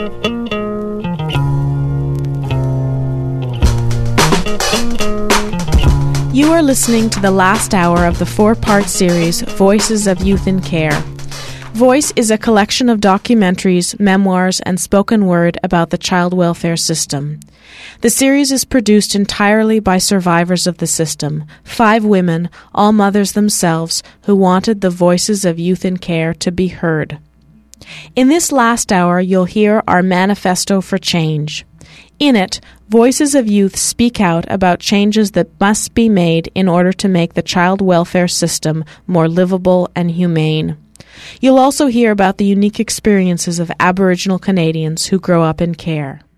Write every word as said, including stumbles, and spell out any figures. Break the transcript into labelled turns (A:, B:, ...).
A: You are listening to the last hour of the four-part series, Voices of Youth in Care. Voice is a collection of documentaries, memoirs, and spoken word about the child welfare system. The series is produced entirely by survivors of the system, five women, all mothers themselves, who wanted the voices of youth in care to be heard. In this last hour, you'll hear our Manifesto for Change. In it, voices of youth speak out about changes that must be made in order to make the child welfare system more livable and humane. You'll also hear about the unique experiences of Aboriginal Canadians who grow up in care.